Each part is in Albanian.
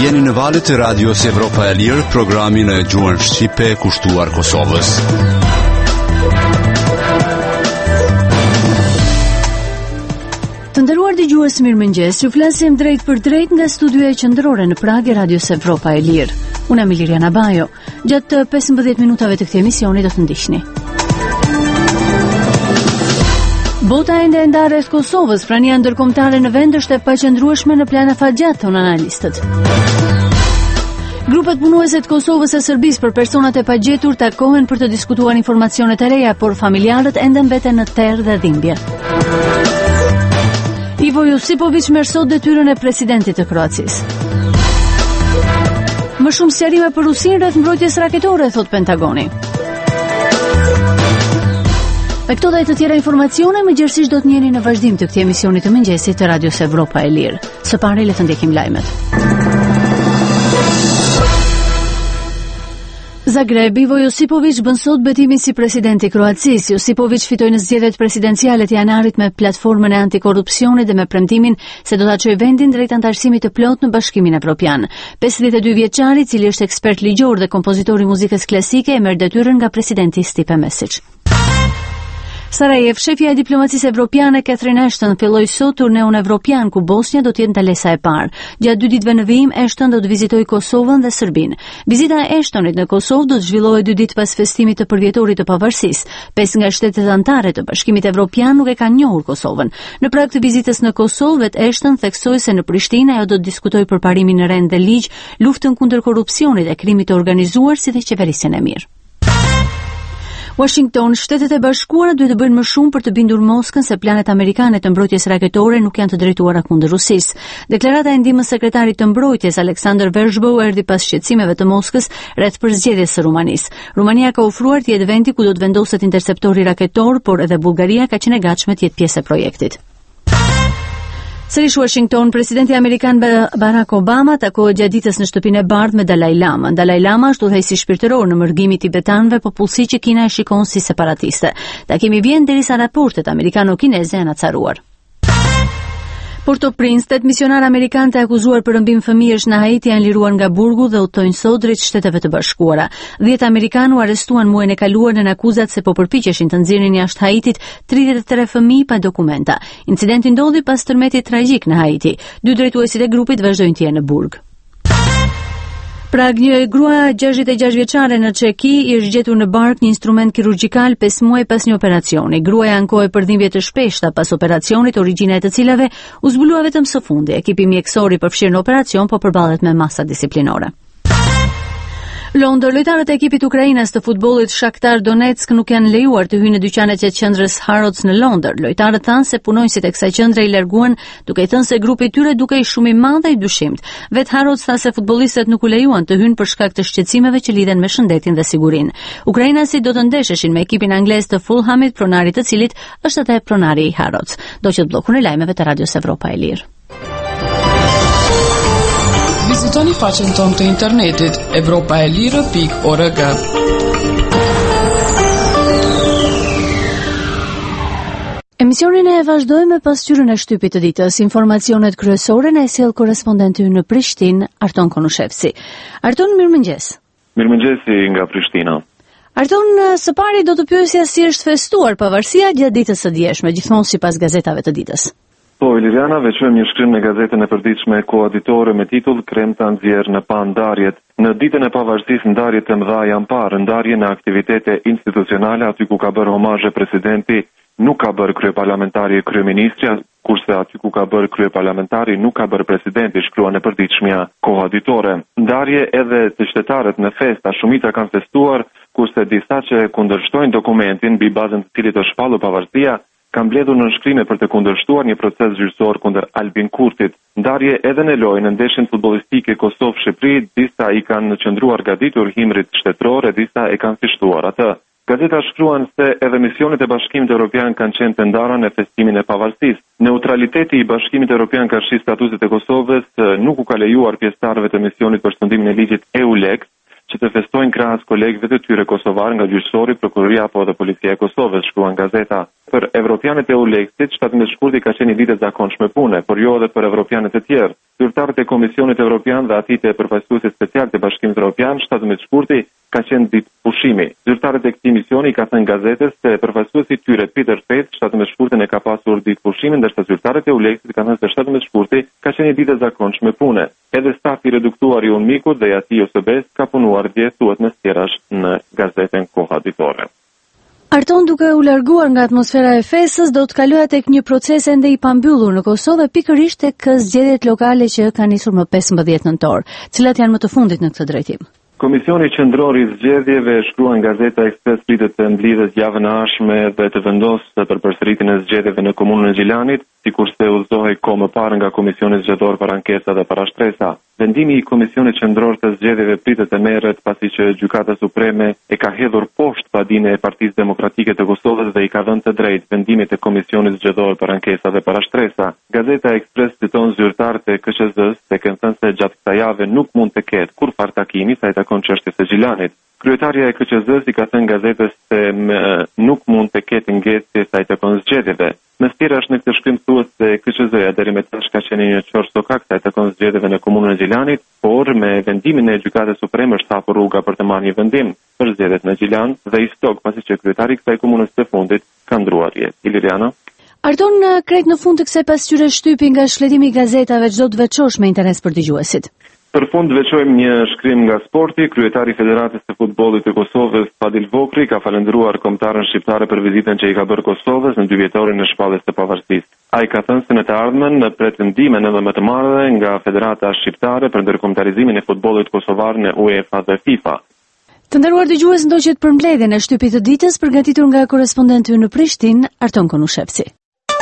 Jeni në valët e radios Evropa e Lirë, programin e gjuhën shqipe kushtuar Kosovës. Të nderuar dëgjues, mirëmëngjes. Ju flasim drejt për drejt nga studioja qendrore në Prag e radios Evropa e Lirë. Unë jam Liliana Bajo. Gjatë 15 minutave të këtij emisioni do të ndiqni. Bota ende e ndarë rreth Kosovës, prania ndërkombëtare në vend është e paqëndrueshme në plan afatgjat, thonë analistët. Grupet punuese të Kosovës e Serbisë për personat e pagjetur takohen për të diskutuar informacionet e reja, por familjarët ende mbeten në terrë dhe dhimbje. Ivo Josipović merr sot detyrën e presidentit të Kroacisë. Më shumë sqarime për Rusinë rreth mbrojtjes raketore, thot Pentagoni. Me këto dhe të tjera informacione, mëngjesisht do të njeni në vazhdim të këtij emisioni të mëngjesit të radios Evropa e Lirë. Së pari le të ndjekim lajmet. Zagreb, Ivo Josipović bën sot betimin si presidenti i Kroacisë. Josipović fitoi në zgjedhjet presidenciale të janarit me platformën e antikorrupsionit dhe me premtimin se do ta çojë vendin drejt antarësimit të plotë në Bashkimin Evropian. 52 vjeçari, i cili është ekspert ligjor dhe kompozitor i muzikës klasike, e merr detyrën nga presidenti Stipe Mesić. Sarajev, shefja e diplomacisë evropiane Catherine Ashton filloi sot turneun evropian ku Bosnia do të jetë ndalesa e parë. Gjatë 2 ditëve në vijim, Ashton do të vizitojë Kosovën dhe Serbinë. Vizita e Ashtonit në Kosovë do të zhvillohet 2 ditë pas festimit të përvjetorit të pavarësisë. 5 nga shtetet anëtare të Bashkimit Evropian nuk e kanë njohur Kosovën. Në prag të vizitës në Kosovë, vetë Ashton theksoi se në Prishtinë ajo do të diskutojë për parimin në rend dhe ligj, luftën kundër korrupsionit dhe krimit të organizuar si dhe qeverisjen e mirë. Washington, Shtetet e Bashkuara duhet të bëjnë më shumë për të bindur Moskën se planet amerikane të mbrojtjes raketore nuk janë të drejtuara kundër Rusisë. Deklarata e ndihmës sekretarit të mbrojtjes Alexander Verzhbov erdhi pas shqetësimeve të Moskës rreth përzgjedhjes së Rumanisë. Rumania ka ofruar të jetë vendi ku do të vendoset interceptori raketor, por edhe Bullgaria ka qenë e gatshme të jetë pjesë e projektit. Sërish Washington, presidenti amerikan Barack Obama takohet gjatë ditës në shtëpinë e bardhë me Dalai Lama. Dalai Lama është udhëheqësi shpirtëror në mërgimin e tibetanëve, popullsi që Kina e shikon si separatiste. Takimi vjen derisa raportet amerikano-kineze janë acaruar. Port-au-Prince, 8 misionar amerikanë të akuzuar për rëmbim fëmijësh në Haiti janë liruar nga burgu dhe udhtojnë sot drejt Shteteve të Bashkuara. 10 amerikanë u arrestuan muajin e kaluar në akuzat se po përpiqeshin të nxjerrin jashtë Haitit 33 fëmijë pa dokumenta. Incidenti ndodhi pas tërmetit tragjik në Haiti. 2 drejtuesit e grupit vazhdojnë të jenë në burg. Prag, një grua 66 vjeçare në Çeki i është gjetur në bark një instrument kirurgjikal 5 muaj pas një operacioni. Gruaja ankohej për dhimbje të shpeshta pas operacionit, origjina e të cilave u zbulua vetëm së fundi. Ekipi mjekësor i përfshirë në operacion po përballet me masa disiplinore. Londër, lojtarët e ekipit ukrainas të futbollit Shakhtar Donetsk nuk janë lejuar të hyjnë në dyqanet e qendrës Harrods në Londër. Lojtarët thanë se punonjësit e kësaj qendre i larguan duke i thënë se grupi i tyre dukej shumë i madh dhe i dyshimt. Vet Harrods tha se futbollistët nuk u lejuan të hyjnë për shkak të shqetësimeve që lidhen me shëndetin dhe sigurinë. Ukrainasit do të ndesheshin me ekipin anglez të Fulhamit, pronari të cilit është edhe pronari i Harrods. Do që të bllokun e lajmeve të radios Evropa e Lirë. Vizitoni faqen tonë të internetit evropaelire.org. Emisionin e vazhdojmë me pasqyrën e shtypit të ditës. Informacionet kryesore na e sjell korrespondenti në Prishtinë, Arton Konushevci. Arton, mirëmëngjes. Mirëmëngjesi nga Prishtina. Arton, së pari do të pyesja si është festuar pavarësia gjatë ditës së djeshme, gjithmonë sipas gazetave të ditës. Po, Liliana, veçojmë një shkrim në gazetën e përditshme Koaditore me titull Kremta nxjerr në pa ndarjet. Në ditën e pavarësisë ndarjet të mëdha janë parë, ndarje në aktivitete institucionale aty ku ka bërë homazhe presidenti, nuk ka bërë kryeparlamentari kryeministri, kurse aty ku ka bërë kryeparlamentari nuk ka bërë presidenti, shkruan e përditshmja Koaditore. Ndarje edhe të shtetarët në festa, shumica kanë festuar, kurse disa që kundërshtojnë dokumentin mbi bazën të cilit është shpallur pavarësia kam mbledhur në shkrime për të kundërshtuar një proces gjyqësor kundër Albin Kurtit. Ndarje edhe në lojë në ndeshjen futbollistike Kosovë-Shqipëri, disa i kanë qëndruar gatitur himrit shtetëror e disa e kanë fishtuar atë. Gazeta shkruan se edhe misionet e Bashkimit Evropian kanë qenë të ndara në festimin e pavarësisë. Neutraliteti i Bashkimit Evropian ka shi statuset e Kosovës nuk u ka lejuar pjesëtarëve të misionit për shëndimin e ligjit EULEX që të festojnë krahas kolegëve të tyre kosovar nga gjyqësori, prokuroria apo dhe policia e Kosovës, shkruan gazeta. Për evropianët e EULEX-it, 17 shkurti ka qenë një ditë e zakonshme pune, por jo edhe për evropianët e tjerë. zyrtarët e Komisionit Evropian dhe atit e përfaqësuesit special të Bashkimit Evropian 17 shkurti ka qenë ditë pushimi. Zyrtarët e këtij misioni ka thënë gazetës se përfaqësuesi i tyre Peter Faith 17 shkurtin e ka pasur ditë pushimi, ndërsa zyrtarët e ULEX-it kanë thënë se 17 shkurti ka qenë ditë e zakonshme pune. Edhe stafi reduktuar i UNMIK-ut dhe i atij OSB ka punuar dje, thuhet në sqarash në gazetën Koha Ditore. Arton, duke u larguar nga atmosfera e fesës, do të kaloja tek një proces ende i pambyllur në Kosovë, pikërisht tek zgjedhjet lokale që kanë nisur më 15 nëntor. Cilat janë më të fundit në këtë drejtim? Komisioni qendror i zgjedhjeve, shkruan Gazeta Ekspres, pritet të mblidhet javën e ardhshme dhe të vendosë për përsëritjen e zgjedhjeve në komunën e Gjilanit, sikurse udhëzohej kohë më parë nga Komisioni Zgjedhor për ankesa dhe parashtresa. Vendimi i Komisionit Qendror të Zgjedhjeve pritet të merret pasi që Gjykata Supreme e ka hedhur poshtë padinë e Partisë Demokratike të Kosovës dhe i ka dhënë të drejtë vendimit e Komisionit Zgjedhor për ankesa dhe parashtresa. Gazeta Ekspres citon zyrtarët e KQZ-s se kanë thënë se gjatë kësaj jave nuk mund të ketë kurrë takimi sa i takon çështjes së Gjilanit. Kryetaria e KQZ-s i ka thënë gazetës se nuk mund të ketë ngjesë sa i takon zgjedhjeve. Në stirash në këtë shkrim thuhet se KQZ-ja deri më tash ka qenë një çor sokak sa i takon zgjedhjeve në komunën e Gjilanit, por me vendimin e Gjykatës Supreme është hapur rruga për të marrë një vendim për zgjedhjet në Gjilan dhe i stok pasi që kryetari i kësaj komunës së fundit ka ndruar jetë. Iliriana. Arton, krejt në fund të kësaj pasqyre shtypi nga shkletimi i gazetave, çdo të veçosh me interes për dëgjuesit. Për fund veçojmë një shkrim nga sporti. Kryetari i Federatës së Futbollit të Kosovës, Fadil Vokri, ka falendëruar kombëtarën shqiptare për vizitën që i ka bërë Kosovës në 2 vjetorin e shpalljes së pavarësisë. Ai ka thënë se në të ardhmen në pretendime edhe më të madhe nga Federata Shqiptare për ndërkombëtarizimin e futbollit kosovar në UEFA dhe FIFA. Të nderuar dëgjues, ndoqet për mbledhjen e shtypit të ditës përgatitur nga korrespondenti ynë në Prishtinë, Arton Konushevci.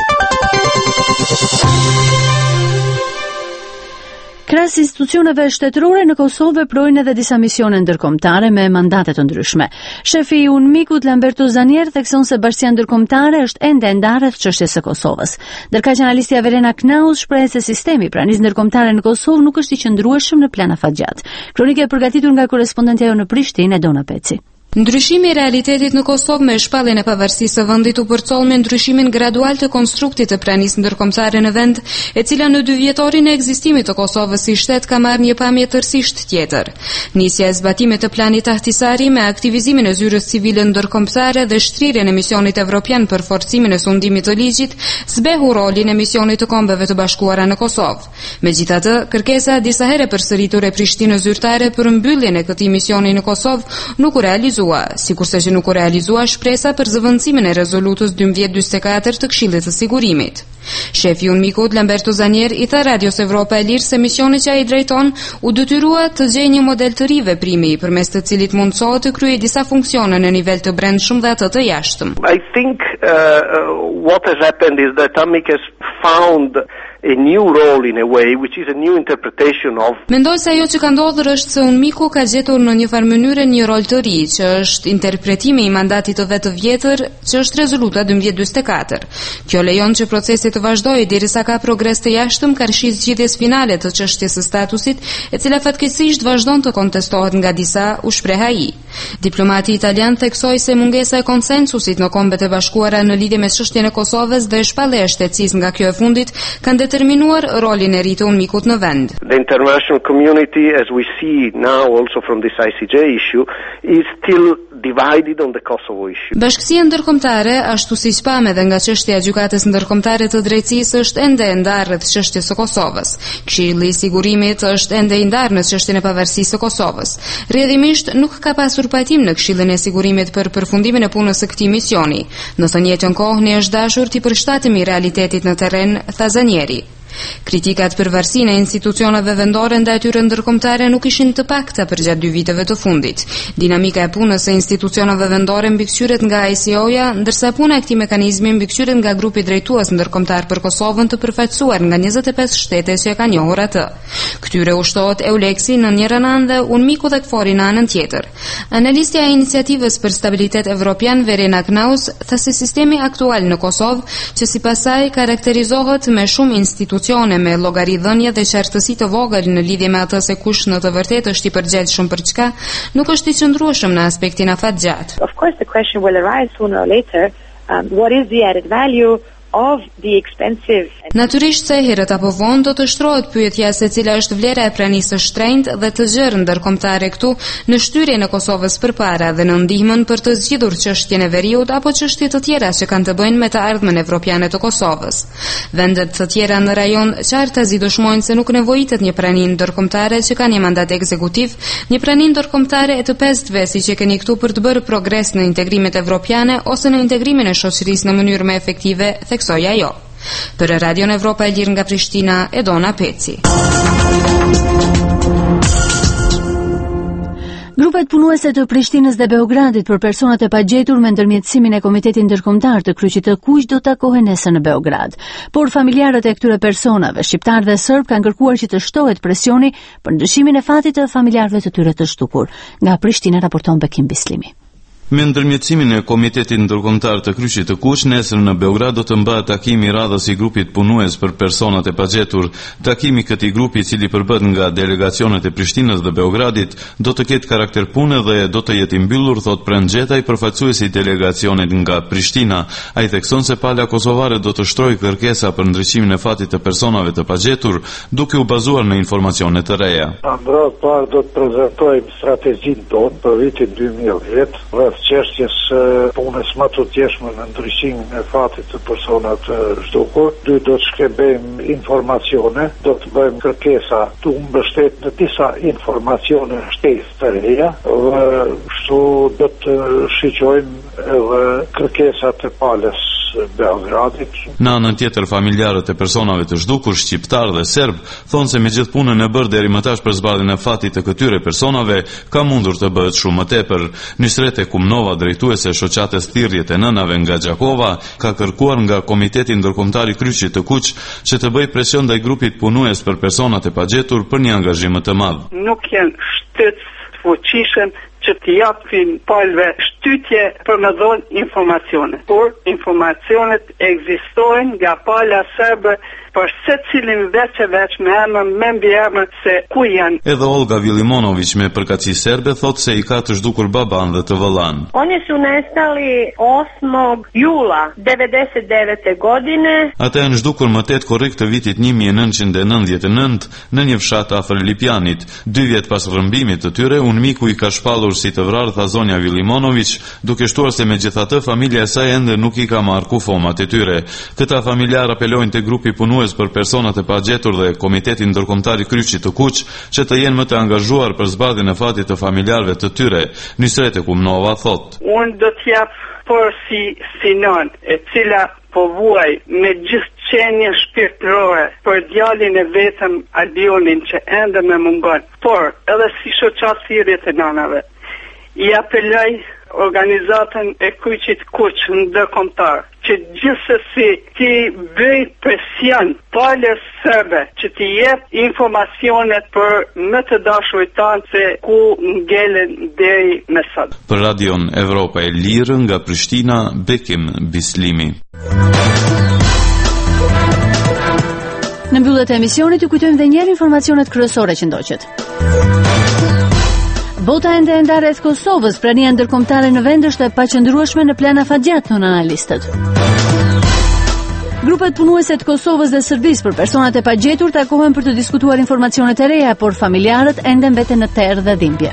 Krahas institucioneve shtetërore në Kosovë veprojnë edhe disa misione ndërkombëtare me mandate të ndryshme. Shefi i UNMIK-ut Lamberto Zanier thekson se bashkia ndërkombëtare është ende ndarë rreth çështjes së Kosovës. Ndërkaq analistja Verena Knaus shpreh se sistemi i pranisë ndërkombëtare në Kosovë nuk është i qëndrueshëm në plan afatgjat. Kronika e përgatitur nga korrespondentja jonë në Prishtinë, Edona Peci. Ndryshimi i realitetit në Kosovë me shpalljen e pavarësisë së vendit u përcoll me ndryshimin gradual të konstruktit të pranisë ndërkombëtare në vend, e cila në 2 vjetorin e ekzistimit të Kosovës si shtet ka marrë një pamje tërësisht tjetër. Nisja e zbatimit të planit Ahtisari me aktivizimin e zyrës civile ndërkombëtare dhe shtrirjen e misionit evropian për forcimin e sundimit të ligjit zbehu rolin e misionit të Kombeve të Bashkuara në Kosovë. Megjithatë, kërkesa disa herë përsëritur e Prishtinës zyrtare për mbylljen e këtij misioni në Kosovë nuk u realizua, sikurse që nuk u realizua shpresa për zëvendësimin e rezolutës 1244 të Këshillit të Sigurimit. Shefi i UNMIK-ut Lamberto Zanier i tha Radios Evropa e Lirë se misioni që ai drejton u detyrua të gjejë një model të ri veprimi, përmes të cilit mundsohet të kryejë disa funksione në nivel të brendshëm dhe atë të jashtëm. I think what has happened is that UNMIK has found a new role in a way, which is a new interpretation of. Mendoj se ajo që ka ndodhur është se UNMIK-u ka gjetur në një farë mënyrë një rol të ri, që është interpretimi i mandatit të vet të vjetër, që është rezoluta 1244. Kjo lejon që procesi të vazhdojë derisa ka progres të jashtëm karshis zgjidhjes finale të çështjes së statusit, e cila fatkeqësisht vazhdon të kontestohet nga disa, u shpreh ai. Diplomati italian theksoi se mungesa e konsensusit në Kombet e Bashkuara në lidhje me çështjen e Kosovës dhe shpallja e shtetësisë nga kjo e fundit kanë determinuar rolin e ri të UNMIK-ut në vend. The international community, as we see now also from this ICJ issue, is still divided on the Kosovo issue. Bashkësia ndërkombëtare, ashtu siç pam edhe nga çështja e Gjykatës Ndërkombëtare të Drejtësisë, është ende e ndarë rreth çështjes së Kosovës. Këshilli i Sigurimit është ende i ndarë në çështjen e pavarësisë së Kosovës. Rrjedhimisht nuk ka pasur pajtim në Këshillin e Sigurimit për përfundimin e punës së këtij misioni. Në të njëjtën kohë ne është dashur të përshtatemi realitetit në terren, tha Zanieri. Kritikat për varësinë e institucioneve vendore ndaj tyre ndërkombëtare nuk ishin të pakta përgjatë 2 viteve të fundit. Dinamika e punës së institucioneve vendore mbikëqyret nga ICO-ja, ndërsa puna e këtij mekanizmi mbikëqyret nga grupi drejtues ndërkombëtar për Kosovën të përfaqësuar nga 25 shtete që e kanë njohur atë. Këtyre ushtohet EULEX-i në njërin anë dhe UNMIK-u dhe KFOR-i në anën tjetër. Analistja e iniciativës për stabilitet evropian Verena Knaus tha se sistemi aktual në Kosovë, që sipas saj karakterizohet me shumë institucione me llogaridhënie dhe qartësi të vogël në lidhje me atë se kush në të vërtetë është i përgjegjshëm për çka, nuk është i qëndrueshëm në aspektin afatgjat. Of course the question will arise sooner or later, what is the added value of the expensive. Natyrisht se herët apo vonë do të shtrohet pyetja se cila është vlera e pranisë së shtrenjtë dhe të gjerë ndërkombëtare këtu në shtyrjen e Kosovës përpara dhe në ndihmën për të zgjidhur çështjen e veriut apo çështje të tjera që kanë të bëjnë me të ardhmen evropiane të Kosovës. Vendet të tjera në rajon qartazi dëshmojnë se nuk nevojitet një prani ndërkombëtare që ka një mandat ekzekutiv, një prani ndërkombëtare e të pesëve siç e keni këtu për të bërë progres në integrimet evropiane ose në integrimin e shoqërisë në mënyrë më efektive, theksoi ajo. Për Radion Evropa e Lirë nga Prishtina, Edona Peci. Grupet punuese të Prishtinës dhe Beogradit për personat e pagjetur me ndërmjetësimin e Komitetit Ndërkombëtar të Kryqit të Kuq do takohen nesër në Beograd. Por familjarët e këtyre personave, shqiptar dhe serb, kanë kërkuar që të shtohet presioni për ndryshimin e fatit të familjarëve të tyre të shtukur. Nga Prishtina raporton Bekim Bislimi. Me ndërmjetësimin e Komitetit Ndërkombëtar të Kryqit të Kuq, nesër në Beograd do të mbahet takimi i radhës i grupit punues për personat e pagjetur. Takimi i këtij grupi, i cili përbëhet nga delegacionet e Prishtinës dhe Beogradit, do të ketë karakter pune dhe do të jetë i mbyllur, thot Prangjetaj, përfaqësuesi i delegacionit nga Prishtina. Ai thekson se Pala Kosovare do të shtrojë kërkesa për ndryshimin e fatit të personave të pagjetur, duke u bazuar në informacione të reja. Parë do të prezantojmë strategjinë tonë për vitin 2010. Çështjes punës më të tjeshme në ndryshimin e fatit të personat të zhdukur. Do të shkëmbejmë informacione, do të bëjmë kërkesa të mbështet në disa informacione shtesë të reja dhe kështu do të shiqojmë edhe kërkesat e Palës Beogradit. Në anën tjetër, familjarët e personave të zhdukur, shqiptar dhe serb, thonë se me gjithë punën e bërë deri më tash për zbardhjen e fatit të këtyre personave, ka mundur të bëhet shumë më tepër. Nysrete Kumnova, drejtuese e shoqatës Thirrjet e Nënave nga Gjakova, ka kërkuar nga Komiteti Ndërkombëtar i Kryqit të Kuq që të bëjë presion ndaj grupit punues për personat e pagjetur për një angazhim më të madh. Nuk janë shtetës të fuqishëm që të japin palëve shtytje për me dhonë informacione. Por informacionet ekzistojnë nga pala serbe për se cilin veç me emër, me mbiemër se ku janë. Edhe Olga Vilimonović me përkatësi serbe thot se i ka të zhdukur baban dhe të vëllan. Oni su nestali 8. jula 99. godine. Ata janë zhdukur më 8 korrik të vitit 1999 në një fshat afër Lipjanit. 2 vjet pas rrëmbimit të tyre, un miku i ka shpallur si të vrarë, tha zonja Vilimonović, duke shtuar se megjithatë familja e saj ende nuk i ka marrë kufomat e tyre. Këta familjar apelojnë te grupi punues për personat e pagjetur dhe Komitetin Ndërkombëtar i Kryqit të Kuq që të jenë më të angazhuar për zbardhjen e fatit të familjarëve të tyre. Nysrete Kumnova thot: Unë do të jap por si Sinon, e cila po vuaj me gjithë qenje shpirtërore për djalin e vetëm Albionin që ende me mungon, por edhe si shoqat Thirrjet e Nënave. I apeloj organizatën e Kryqit Kuq ndërkombëtar që gjithsesi ti bëj presion palës serbe që ti jep informacionet për më të dashurit tanë se ku ngelen deri me sot. Për Radion Evropa e Lirë nga Prishtina, Bekim Bislimi. Në mbyllje të emisionit ju kujtojmë edhe një herë informacionet kryesore që ndoqet. Bota ende e ndarë rreth Kosovës, prania ndërkombëtare në vend është e paqëndrueshme në plan afatgjat, thonë analistët. Grupet punuese të Kosovës dhe Serbisë për personat e pagjetur takohen për të diskutuar informacionet e reja, por familjarët ende mbeten në terrë dhe dhimbje.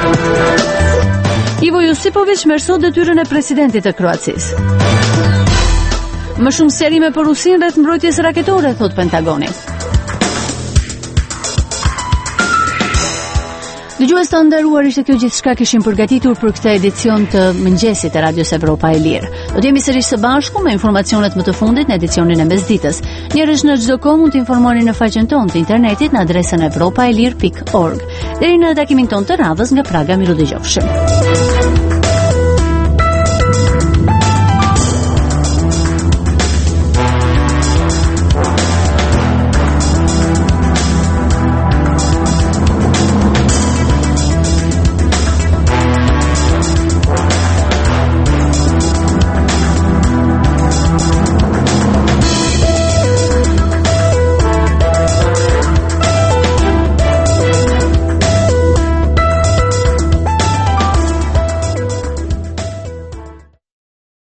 Ivo Josipović merr sot detyrën e presidentit të Kroacisë. Më shumë sqarime për Rusinë rreth mbrojtjes raketore, thot Pentagoni. Dëgjues të nderuar, ishte kjo gjithçka kishim përgatitur për këtë edicion të mëngjesit të Radios Evropa e Lirë. Do të jemi sërish së bashku me informacionet më të fundit në edicionin e mesditës. Njerëz në çdo kohë mund të informoni në faqen tonë të internetit në adresën evropaelir.org. Deri në takimin tonë të radhës nga Praga, miru dëgjofshim.